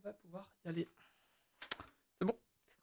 va pouvoir y aller. C'est bon.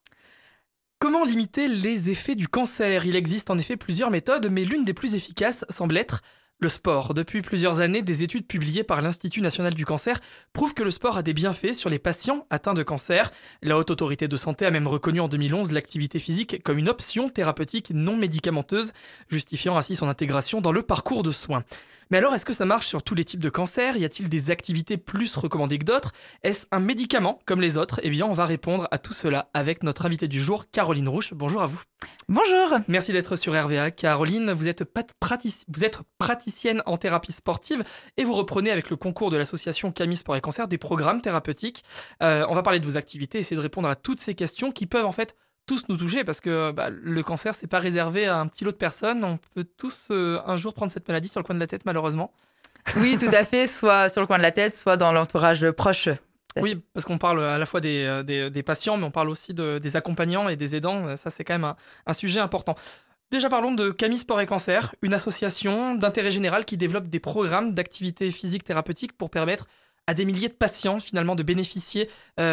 Comment limiter les effets du cancer ? Il existe en effet plusieurs méthodes, mais l'une des plus efficaces semble être le sport. Depuis plusieurs années, des études publiées par l'Institut national du cancer prouvent que le sport a des bienfaits sur les patients atteints de cancer. La Haute Autorité de Santé a même reconnu en 2011 l'activité physique comme une option thérapeutique non médicamenteuse, justifiant ainsi son intégration dans le parcours de soins. Mais alors, est-ce que ça marche sur tous les types de cancer ? Y a-t-il des activités plus recommandées que d'autres ? Est-ce un médicament comme les autres ? Eh bien, on va répondre à tout cela avec notre invitée du jour, Caroline Rouche. Bonjour à vous. Bonjour. Merci d'être sur RVA. Caroline, vous êtes praticienne en thérapie sportive et vous reprenez avec le concours de l'association Camille Sport et Cancer des programmes thérapeutiques. On va parler de vos activités, essayer de répondre à toutes ces questions qui peuvent en fait tous nous toucher parce que le cancer, c'est pas réservé à un petit lot de personnes. On peut tous un jour prendre cette maladie sur le coin de la tête, malheureusement. Oui, tout à fait, soit sur le coin de la tête, soit dans l'entourage proche. Oui, parce qu'on parle à la fois des patients, mais on parle aussi des accompagnants et des aidants. Ça, c'est quand même un sujet important. Déjà, parlons de Camille Sport et Cancer, une association d'intérêt général qui développe des programmes d'activité physique thérapeutique pour permettre à des milliers de patients, finalement, de bénéficier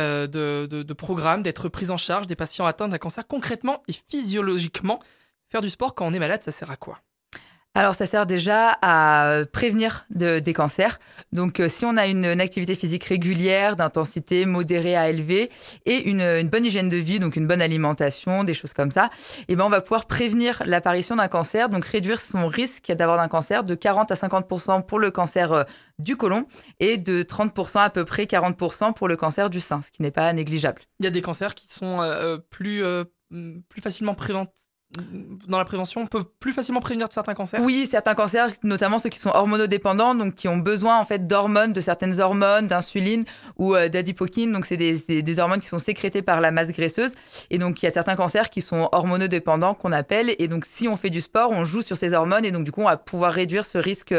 de programmes, d'être pris en charge des patients atteints d'un cancer. Concrètement et physiologiquement, faire du sport quand on est malade, ça sert à quoi ? Alors, ça sert déjà à prévenir des cancers. Donc, si on a une activité physique régulière, d'intensité modérée à élevée et une bonne hygiène de vie, donc une bonne alimentation, des choses comme ça, eh ben, on va pouvoir prévenir l'apparition d'un cancer, donc réduire son risque d'avoir un cancer de 40 à 50% pour le cancer du côlon et de 30% à peu près 40% pour le cancer du sein, ce qui n'est pas négligeable. Il y a des cancers qui sont plus facilement préventifs. Dans la prévention, on peut plus facilement prévenir de certains cancers ? Oui, certains cancers, notamment ceux qui sont hormonodépendants, donc qui ont besoin en fait d'hormones, de certaines hormones, d'insuline ou d'adipokine. Donc c'est des hormones qui sont sécrétées par la masse graisseuse. Et donc il y a certains cancers qui sont hormonodépendants qu'on appelle. Et donc si on fait du sport, on joue sur ces hormones et donc du coup on va pouvoir réduire ce risque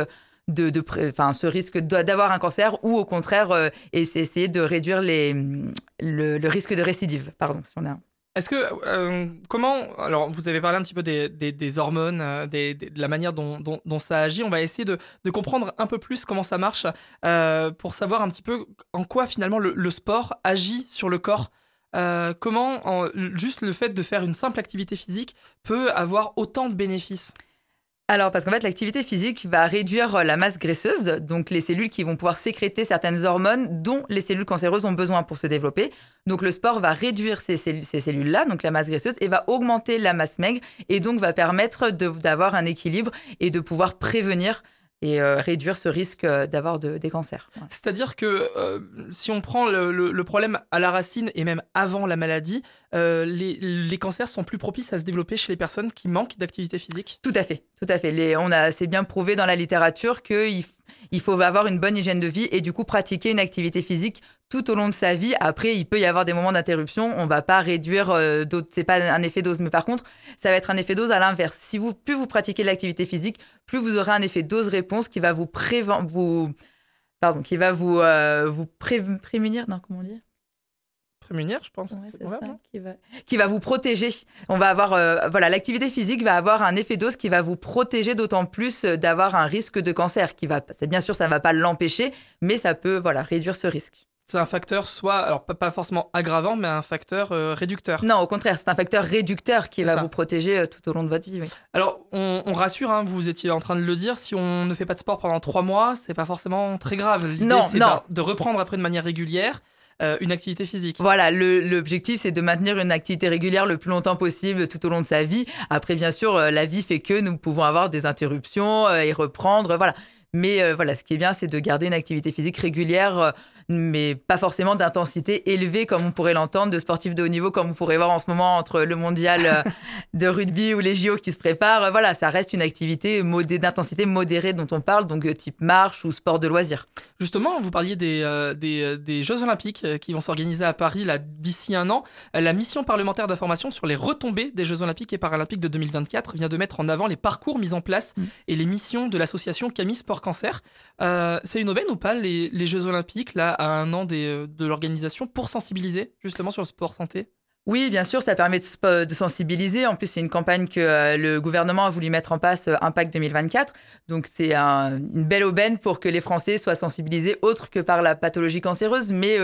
ce risque d'avoir un cancer ou au contraire essayer de réduire le risque de récidive. Pardon, si on a. Est-ce que, alors vous avez parlé un petit peu des hormones, de la manière dont ça agit. On va essayer de comprendre un peu plus comment ça marche pour savoir un petit peu en quoi finalement le sport agit sur le corps. Juste le fait de faire une simple activité physique peut avoir autant de bénéfices ? Alors, parce qu'en fait, l'activité physique va réduire la masse graisseuse, donc les cellules qui vont pouvoir sécréter certaines hormones dont les cellules cancéreuses ont besoin pour se développer. Donc, le sport va réduire ces cellules-là, donc la masse graisseuse, et va augmenter la masse maigre, et donc va permettre d'avoir un équilibre et de pouvoir prévenir et réduire ce risque d'avoir des cancers. Voilà. C'est-à-dire que si on prend le problème à la racine et même avant la maladie, les cancers sont plus propices à se développer chez les personnes qui manquent d'activité physique ? Tout à fait, tout à fait. C'est bien prouvé dans la littérature qu'il faut avoir une bonne hygiène de vie et du coup pratiquer une activité physique tout au long de sa vie. Après, il peut y avoir des moments d'interruption. On ne va pas réduire c'est pas un effet dose. Mais par contre, ça va être un effet dose à l'inverse. Plus vous pratiquez l'activité physique, plus vous aurez un effet dose-réponse qui va vous prémunir. Non, comment on dit ? Prémunir, je pense. Ouais, c'est c'est vrai, ça, non ? qui va vous protéger. On va avoir, l'activité physique va avoir un effet dose qui va vous protéger d'autant plus d'avoir un risque de cancer. Bien sûr, ça ne va pas l'empêcher, mais ça peut réduire ce risque. C'est un facteur alors pas forcément aggravant, mais un facteur réducteur. Non, au contraire, c'est un facteur réducteur qui va vous protéger tout au long de votre vie. Oui. Alors, on rassure, hein, vous étiez en train de le dire, si on ne fait pas de sport pendant 3 mois, c'est pas forcément très grave. L'idée, c'est de reprendre après de manière régulière une activité physique. Voilà, l'objectif, c'est de maintenir une activité régulière le plus longtemps possible tout au long de sa vie. Après, bien sûr, la vie fait que nous pouvons avoir des interruptions et reprendre, voilà. Mais ce qui est bien, c'est de garder une activité physique régulière, mais pas forcément d'intensité élevée comme on pourrait l'entendre, de sportifs de haut niveau comme on pourrait voir en ce moment entre le mondial de rugby ou les JO qui se préparent. Voilà, ça reste une activité d'intensité modérée dont on parle, donc type marche ou sport de loisir. Justement, vous parliez des Jeux Olympiques qui vont s'organiser à Paris d'ici 1 an. La mission parlementaire d'information sur les retombées des Jeux Olympiques et Paralympiques de 2024 vient de mettre en avant les parcours mis en place et les missions de l'association Camille Sport Cancer. C'est une aubaine ou pas les Jeux Olympiques là, à 1 an de l'organisation pour sensibiliser justement sur le sport santé ? Oui, bien sûr, ça permet de sensibiliser. En plus, c'est une campagne que le gouvernement a voulu mettre en place, Impact 2024. Donc, c'est une belle aubaine pour que les Français soient sensibilisés, autre que par la pathologie cancéreuse, mais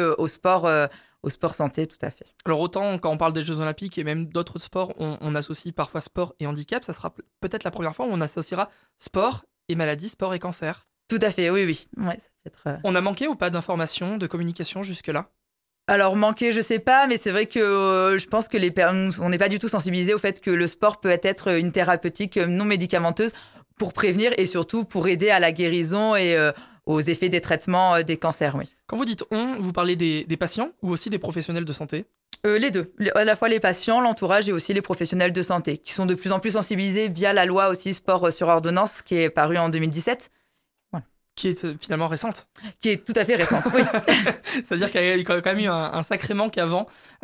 au sport santé, tout à fait. Alors autant quand on parle des Jeux Olympiques et même d'autres sports, on associe parfois sport et handicap. Ça sera peut-être la première fois où on associera sport et maladie, sport et cancer. Tout à fait, oui, oui. Ouais, ça peut être, On a manqué ou pas d'informations, de communication jusque-là? Alors, manquer, je sais pas, mais c'est vrai que je pense que on n'est pas du tout sensibilisé au fait que le sport peut être une thérapeutique non médicamenteuse pour prévenir et surtout pour aider à la guérison et aux effets des traitements des cancers, oui. Quand vous dites on, vous parlez des patients ou aussi des professionnels de santé? Les deux, à la fois les patients, l'entourage et aussi les professionnels de santé, qui sont de plus en plus sensibilisés via la loi aussi sport sur ordonnance qui est parue en 2017. Qui est finalement récente. Qui est tout à fait récente, oui. C'est-à-dire qu'il y a quand même eu un sacré manque avant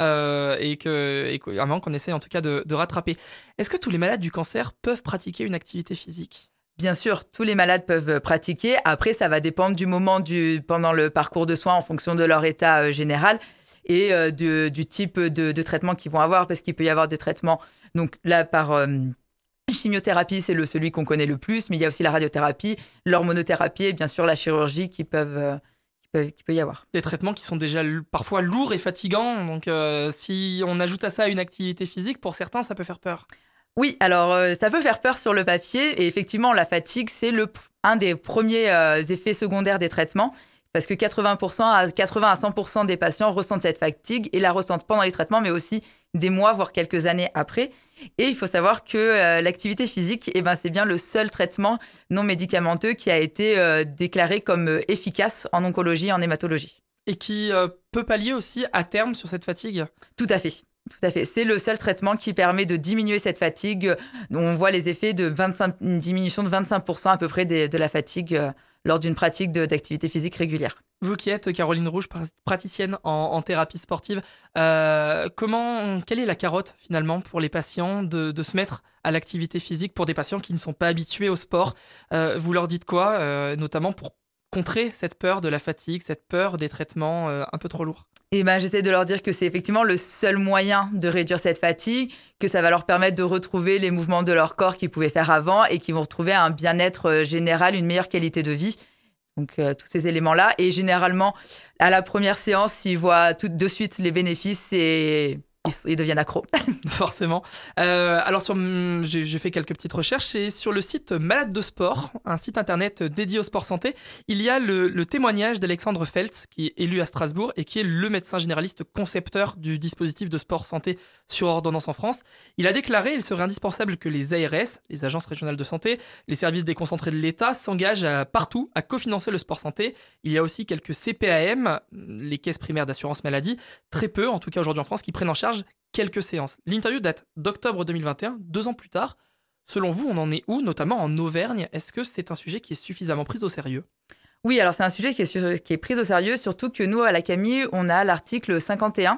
et un manque qu'on essaie en tout cas de rattraper. Est-ce que tous les malades du cancer peuvent pratiquer une activité physique? Bien sûr, tous les malades peuvent pratiquer. Après, ça va dépendre du moment pendant le parcours de soins en fonction de leur état général et du type de traitement qu'ils vont avoir, parce qu'il peut y avoir des traitements. Donc là, par chimiothérapie, c'est celui qu'on connaît le plus, mais il y a aussi la radiothérapie, l'hormonothérapie et bien sûr la chirurgie qui peut y avoir. Des traitements qui sont déjà parfois lourds et fatigants, donc si on ajoute à ça une activité physique, pour certains, ça peut faire peur. Oui, alors ça peut faire peur sur le papier, et effectivement, la fatigue, c'est un des premiers effets secondaires des traitements, parce que 80 à 100% des patients ressentent cette fatigue et la ressentent pendant les traitements, mais aussi des mois, voire quelques années après. Et il faut savoir que l'activité physique, c'est bien le seul traitement non médicamenteux qui a été déclaré comme efficace en oncologie et en hématologie. Et qui peut pallier aussi à terme sur cette fatigue? Tout à fait. Tout à fait. C'est le seul traitement qui permet de diminuer cette fatigue. On voit les effets une diminution de 25% à peu près de la fatigue lors d'une pratique d'activité physique régulière. Vous qui êtes Caroline Rouge, praticienne en thérapie sportive, quelle est la carotte finalement pour les patients de se mettre à l'activité physique pour des patients qui ne sont pas habitués au sport? Vous leur dites quoi, notamment pour contrer cette peur de la fatigue, cette peur des traitements un peu trop lourds? Et j'essaie de leur dire que c'est effectivement le seul moyen de réduire cette fatigue, que ça va leur permettre de retrouver les mouvements de leur corps qu'ils pouvaient faire avant et qu'ils vont retrouver un bien-être général, une meilleure qualité de vie. Donc, tous ces éléments-là. Et généralement, à la première séance, ils voient tout de suite les bénéfices et ils deviennent accros. Forcément. Alors, j'ai fait quelques petites recherches et sur le site Malade de Sport, un site internet dédié au sport santé, il y a le témoignage d'Alexandre Feltz, qui est élu à Strasbourg et qui est le médecin généraliste concepteur du dispositif de sport santé sur ordonnance en France. Il a déclaré qu'il serait indispensable que les ARS, les agences régionales de santé, les services déconcentrés de l'État s'engagent partout à cofinancer le sport santé. Il y a aussi quelques CPAM, les caisses primaires d'assurance maladie, très peu, en tout cas aujourd'hui en France, qui prennent en charge quelques séances. L'interview date d'octobre 2021, 2 ans plus tard. Selon vous, on en est où, notamment en Auvergne? Est-ce que c'est un sujet qui est suffisamment pris au sérieux? Oui, alors c'est un sujet qui est pris au sérieux, surtout que nous, à la Camille, on a l'article 51.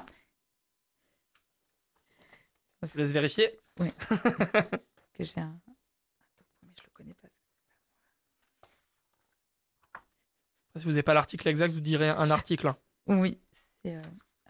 Je vous laisse vérifier. Oui. Parce que j'ai un... Mais je le connais pas. Si vous n'avez pas l'article exact, vous direz un article. Oui, c'est...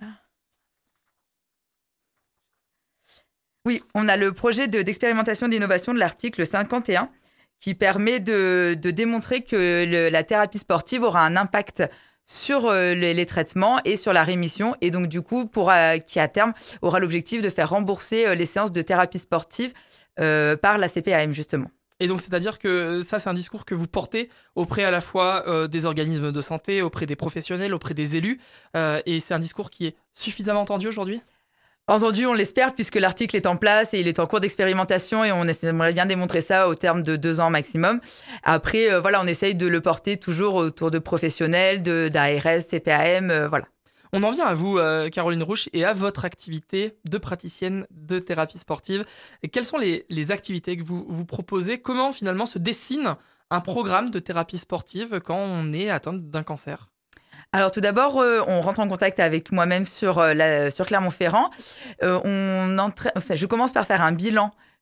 Oui, on a le projet d'expérimentation d'innovation de l'article 51 qui permet de démontrer que la thérapie sportive aura un impact sur les traitements et sur la rémission. Et donc, du coup, qui à terme aura l'objectif de faire rembourser les séances de thérapie sportive par la CPAM, justement. Et donc, c'est-à-dire que ça, c'est un discours que vous portez auprès à la fois des organismes de santé, auprès des professionnels, auprès des élus. Et c'est un discours qui est suffisamment entendu aujourd'hui ? Entendu, on l'espère, puisque l'article est en place et il est en cours d'expérimentation et on aimerait bien démontrer ça au terme de 2 ans maximum. Après, on essaye de le porter toujours autour de professionnels, d'ARS, CPAM, voilà. On en vient à vous, Caroline Rouge, et à votre activité de praticienne de thérapie sportive. Et quelles sont les activités que vous proposez? Comment finalement se dessine un programme de thérapie sportive quand on est atteint d'un cancer? Alors tout d'abord, on rentre en contact avec moi-même sur Clermont-Ferrand. Je commence par faire un bilan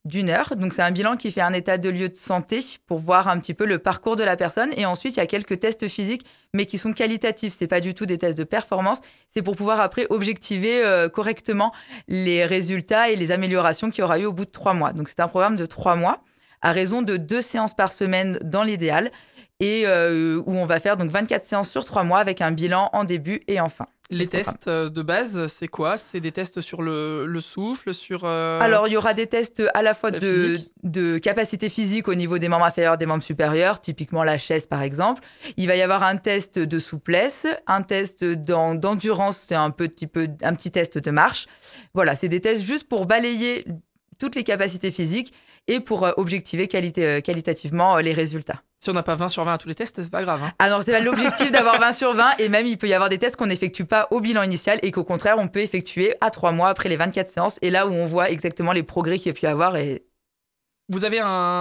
d'1 heure. Donc, c'est un bilan qui fait un état de lieu de santé pour voir un petit peu le parcours de la personne. Et ensuite, il y a quelques tests physiques, mais qui sont qualitatifs. Ce n'est pas du tout des tests de performance. C'est pour pouvoir après objectiver correctement les résultats et les améliorations qu'il y aura eu au bout de 3 mois. Donc, c'est un programme de 3 mois à raison de 2 séances par semaine dans l'idéal et où on va faire donc 24 séances sur 3 mois avec un bilan en début et en fin. Les tests de base, c'est quoi? C'est des tests sur le souffle, sur... Alors, il y aura des tests à la fois la de capacité physique au niveau des membres inférieurs, des membres supérieurs, typiquement la chaise par exemple. Il va y avoir un test de souplesse, un test d'endurance, c'est un petit test de marche. Voilà, c'est des tests juste pour balayer toutes les capacités physiques et pour objectiver qualitativement les résultats. Si on n'a pas 20 sur 20 à tous les tests, c'est pas grave. Hein. Ah non, c'est pas l'objectif d'avoir 20 sur 20 et même il peut y avoir des tests qu'on n'effectue pas au bilan initial et qu'au contraire on peut effectuer à 3 mois après les 24 séances et là où on voit exactement les progrès qu'il y a pu avoir. Vous avez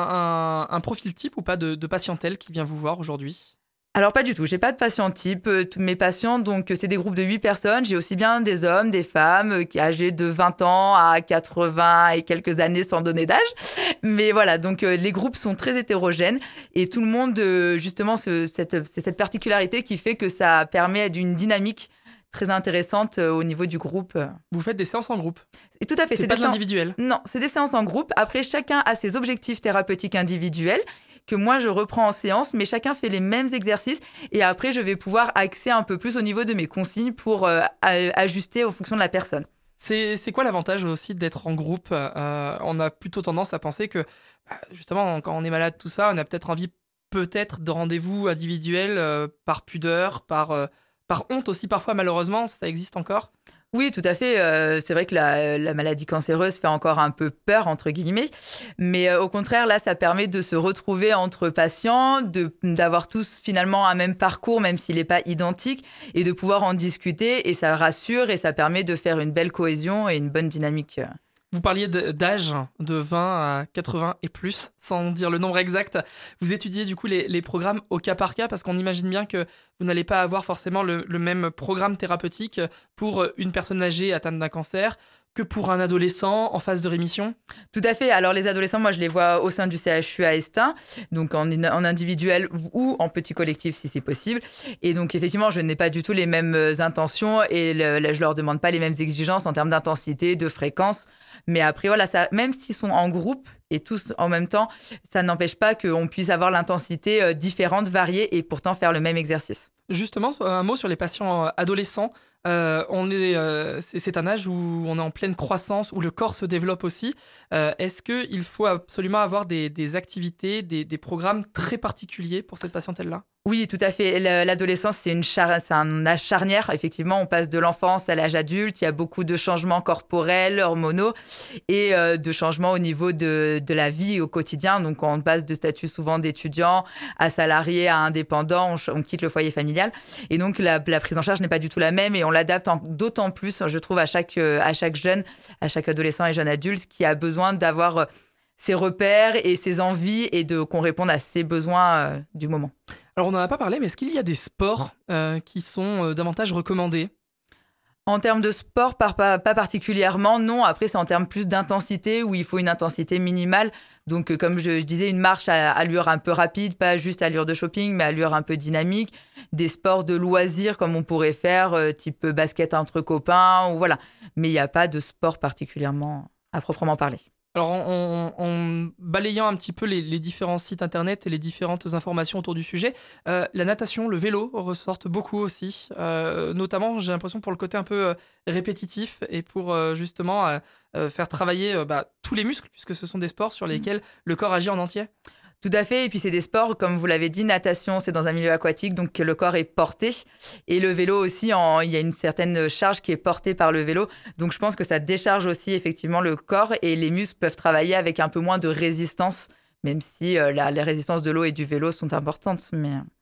un profil type ou pas de patientèle qui vient vous voir aujourd'hui? Alors pas du tout, j'ai pas de patient type. Tous mes patients, donc c'est des groupes de 8 personnes. J'ai aussi bien des hommes, des femmes âgés de 20 ans à 80 et quelques années sans donner d'âge. Mais voilà, donc les groupes sont très hétérogènes et tout le monde, justement, c'est cette particularité qui fait que ça permet d'une dynamique très intéressante au niveau du groupe. Vous faites des séances en groupe? Et tout à fait. C'est pas de l'individuel? Non, c'est des séances en groupe. Après, chacun a ses objectifs thérapeutiques individuels que moi, je reprends en séance, mais chacun fait les mêmes exercices. Et après, je vais pouvoir axer un peu plus au niveau de mes consignes pour ajuster en fonction de la personne. C'est quoi l'avantage aussi d'être en groupe? On a plutôt tendance à penser que, justement, quand on est malade, tout ça, on a peut-être envie de rendez-vous individuels par pudeur, par honte aussi parfois, malheureusement, ça existe encore? Oui, tout à fait. C'est vrai que la maladie cancéreuse fait encore un peu peur, entre guillemets. Mais au contraire, là, ça permet de se retrouver entre patients, d'avoir tous finalement un même parcours, même s'il n'est pas identique, et de pouvoir en discuter. Et ça rassure et ça permet de faire une belle cohésion et une bonne dynamique. Vous parliez d'âge, de 20 à 80 et plus, sans dire le nombre exact. Vous étudiez du coup les programmes au cas par cas parce qu'on imagine bien que vous n'allez pas avoir forcément le même programme thérapeutique pour une personne âgée atteinte d'un cancer que pour un adolescent en phase de rémission. Tout à fait. Alors, les adolescents, moi, je les vois au sein du CHU à Estaing, donc en individuel ou en petit collectif, si c'est possible. Et donc, effectivement, je n'ai pas du tout les mêmes intentions et je leur demande pas les mêmes exigences en termes d'intensité, de fréquence. Mais après, voilà, ça, même s'ils sont en groupe et tous en même temps, ça n'empêche pas qu'on puisse avoir l'intensité différente, variée et pourtant faire le même exercice. Justement, un mot sur les patients adolescents. C'est un âge où on est en pleine croissance, où le corps se développe aussi. Est-ce qu'il faut absolument avoir des activités, des programmes très particuliers pour cette patientèle-là? Oui, tout à fait. L'adolescence, c'est un âge charnière. Effectivement, on passe de l'enfance à l'âge adulte. Il y a beaucoup de changements corporels, hormonaux et de changements au niveau de la vie au quotidien. Donc, on passe de statut souvent d'étudiant à salarié, à indépendant. On quitte le foyer familial. Et donc, la prise en charge n'est pas du tout la même et on l'adapte d'autant plus, je trouve, à chaque jeune, à chaque adolescent et jeune adulte qui a besoin d'avoir ses repères et ses envies et qu'on réponde à ses besoins du moment. Alors, on n'en a pas parlé, mais est-ce qu'il y a des sports qui sont davantage recommandés? En termes de sport, pas particulièrement, non. Après, c'est en termes plus d'intensité, où il faut une intensité minimale. Donc, comme je disais, une marche à allure un peu rapide, pas juste allure de shopping, mais allure un peu dynamique. Des sports de loisirs, comme on pourrait faire, type basket entre copains, ou voilà. Mais il n'y a pas de sport particulièrement à proprement parler. Alors, en balayant un petit peu les différents sites internet et les différentes informations autour du sujet, la natation, le vélo ressortent beaucoup aussi. Notamment, j'ai l'impression pour le côté un peu répétitif et pour justement faire travailler tous les muscles, puisque ce sont des sports sur lesquels le corps agit en entier. Tout à fait. Et puis, c'est des sports, comme vous l'avez dit, natation, c'est dans un milieu aquatique, donc le corps est porté. Et le vélo aussi, il y a une certaine charge qui est portée par le vélo. Donc, je pense que ça décharge aussi effectivement le corps et les muscles peuvent travailler avec un peu moins de résistance, même si les résistances de l'eau et du vélo sont importantes. Mais...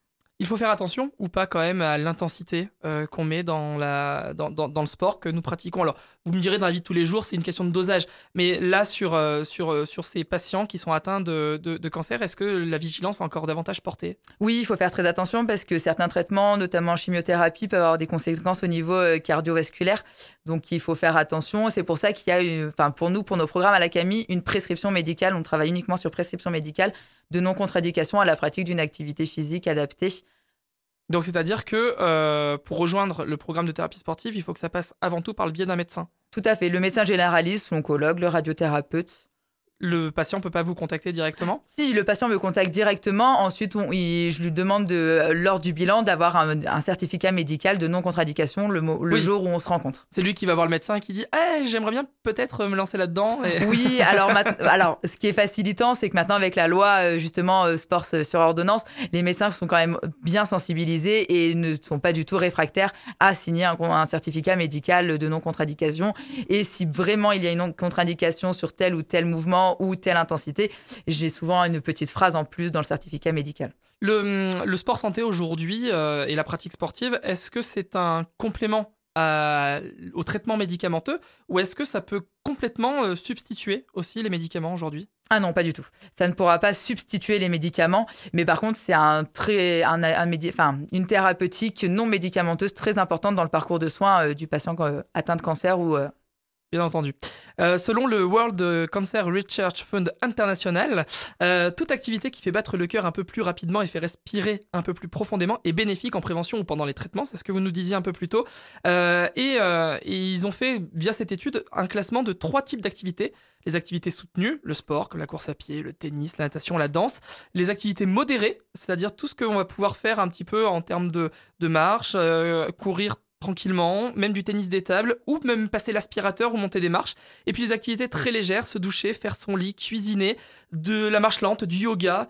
Il faut faire attention ou pas quand même à l'intensité qu'on met dans le sport que nous pratiquons. Alors, vous me direz dans la vie de tous les jours, c'est une question de dosage. Mais là, sur ces patients qui sont atteints de cancer, est-ce que la vigilance est encore davantage portée ? Oui, il faut faire très attention parce que certains traitements, notamment en chimiothérapie, peuvent avoir des conséquences au niveau cardiovasculaire. Donc, il faut faire attention. C'est pour ça qu'il y a, pour nous, pour nos programmes à la CAMI, une prescription médicale. On travaille uniquement sur prescription médicale de non-contre-indication à la pratique d'une activité physique adaptée. Donc, c'est-à-dire que pour rejoindre le programme de thérapie sportive, il faut que ça passe avant tout par le biais d'un médecin. Tout à fait. Le médecin généraliste, l'oncologue, le radiothérapeute. Le patient ne peut pas vous contacter directement ? Si, le patient me contacte directement. Ensuite, je lui demande, lors du bilan, d'avoir un certificat médical de non-contre-indication le jour où on se rencontre. C'est lui qui va voir le médecin et qui dit « j'aimerais bien peut-être me lancer là-dedans. » Oui, alors, ce qui est facilitant, c'est que maintenant, avec la loi, justement, sport sur ordonnance, les médecins sont quand même bien sensibilisés et ne sont pas du tout réfractaires à signer un certificat médical de non-contre-indication. Et si vraiment il y a une contre-indication sur tel ou tel mouvement ou telle intensité, j'ai souvent une petite phrase en plus dans le certificat médical. Le sport santé aujourd'hui et la pratique sportive, est-ce que c'est un complément au traitement médicamenteux ou est-ce que ça peut complètement substituer aussi les médicaments aujourd'hui ? Ah non, pas du tout. Ça ne pourra pas substituer les médicaments, mais par contre, c'est une thérapeutique non médicamenteuse très importante dans le parcours de soins du patient atteint de cancer ou... Bien entendu. Selon le World Cancer Research Fund International, toute activité qui fait battre le cœur un peu plus rapidement et fait respirer un peu plus profondément est bénéfique en prévention ou pendant les traitements. C'est ce que vous nous disiez un peu plus tôt. Et ils ont fait, via cette étude, un classement de 3 types d'activités. Les activités soutenues, le sport, comme la course à pied, le tennis, la natation, la danse. Les activités modérées, c'est-à-dire tout ce qu'on va pouvoir faire un petit peu en termes de marche, courir tranquillement, même du tennis des tables, ou même passer l'aspirateur ou monter des marches. Et puis les activités très légères, se doucher, faire son lit, cuisiner, de la marche lente, du yoga.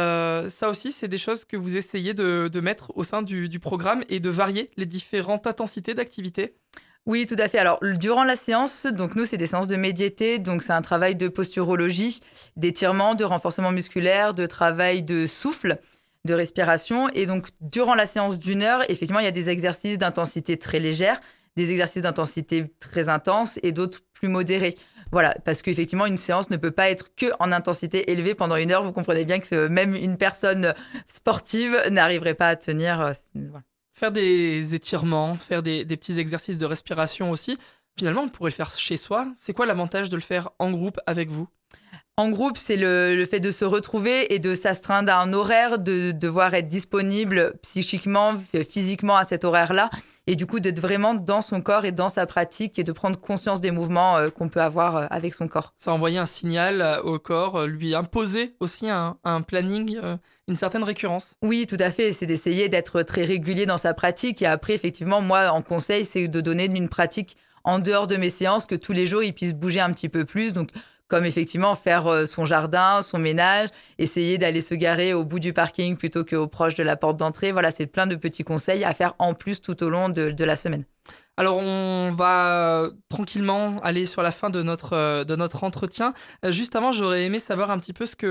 Ça aussi, c'est des choses que vous essayez de mettre au sein du programme et de varier les différentes intensités d'activité. Oui, tout à fait. Alors, durant la séance, donc nous, c'est des séances de médiété, donc c'est un travail de posturologie, d'étirement, de renforcement musculaire, de travail de souffle, de respiration. Et donc, durant la séance d'1 heure, effectivement, il y a des exercices d'intensité très légère, des exercices d'intensité très intense et d'autres plus modérés. Voilà, parce qu'effectivement, une séance ne peut pas être que en intensité élevée pendant 1 heure. Vous comprenez bien que même une personne sportive n'arriverait pas à tenir. Voilà. Faire des étirements, faire des petits exercices de respiration aussi. Finalement, on pourrait le faire chez soi. C'est quoi l'avantage de le faire en groupe avec vous ? En groupe, c'est le fait de se retrouver et de s'astreindre à un horaire, de devoir être disponible psychiquement, physiquement à cet horaire-là. Et du coup, d'être vraiment dans son corps et dans sa pratique et de prendre conscience des mouvements qu'on peut avoir avec son corps. Ça envoyer un signal au corps, lui imposer aussi un planning, une certaine récurrence. Oui, tout à fait. C'est d'essayer d'être très régulier dans sa pratique. Et après, effectivement, moi, en conseil, c'est de donner une pratique en dehors de mes séances, que tous les jours, il puisse bouger un petit peu plus. Donc, comme effectivement faire son jardin, son ménage, essayer d'aller se garer au bout du parking plutôt qu'au proche de la porte d'entrée. Voilà, c'est plein de petits conseils à faire en plus tout au long de la semaine. Alors, on va tranquillement aller sur la fin de notre entretien. Juste avant, j'aurais aimé savoir un petit peu ce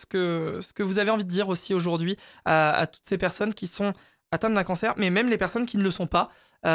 que vous avez envie de dire aussi aujourd'hui à toutes ces personnes qui sont atteintes d'un cancer, mais même les personnes qui ne le sont pas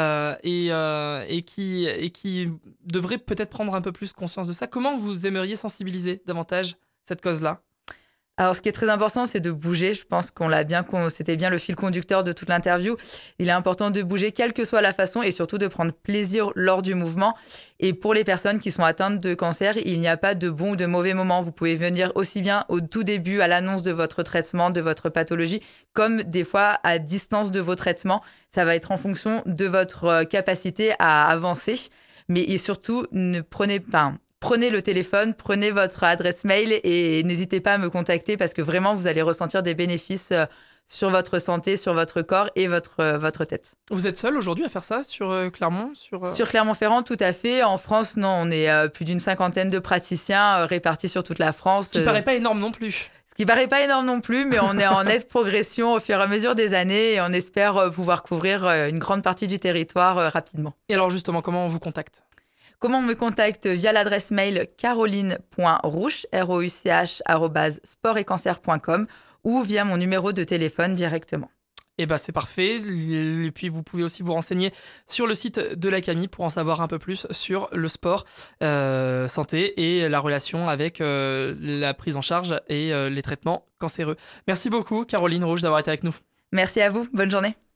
et qui devraient peut-être prendre un peu plus conscience de ça. Comment vous aimeriez sensibiliser davantage cette cause-là ? Alors, ce qui est très important, c'est de bouger. Je pense c'était bien le fil conducteur de toute l'interview. Il est important de bouger, quelle que soit la façon, et surtout de prendre plaisir lors du mouvement. Et pour les personnes qui sont atteintes de cancer, il n'y a pas de bon ou de mauvais moment. Vous pouvez venir aussi bien au tout début, à l'annonce de votre traitement, de votre pathologie, comme des fois à distance de vos traitements. Ça va être en fonction de votre capacité à avancer. Mais et surtout, prenez le téléphone, prenez votre adresse mail et n'hésitez pas à me contacter parce que vraiment, vous allez ressentir des bénéfices sur votre santé, sur votre corps et votre tête. Vous êtes seul aujourd'hui à faire ça sur Clermont Sur Clermont-Ferrand, tout à fait. En France, non, on est plus d'une 50aine de praticiens répartis sur toute la France. Ce qui paraît pas énorme non plus. Ce qui paraît pas énorme non plus, mais on est en nette progression au fur et à mesure des années et on espère pouvoir couvrir une grande partie du territoire rapidement. Et alors justement, comment on vous contacte ? Comment on me contacte ? Via l'adresse mail caroline.rouch, rouch@sportetcancer.com ou via mon numéro de téléphone directement. Eh ben c'est parfait. Et puis vous pouvez aussi vous renseigner sur le site de la CAMI pour en savoir un peu plus sur le sport santé et la relation avec la prise en charge et les traitements cancéreux. Merci beaucoup Caroline Rouge d'avoir été avec nous. Merci à vous, bonne journée.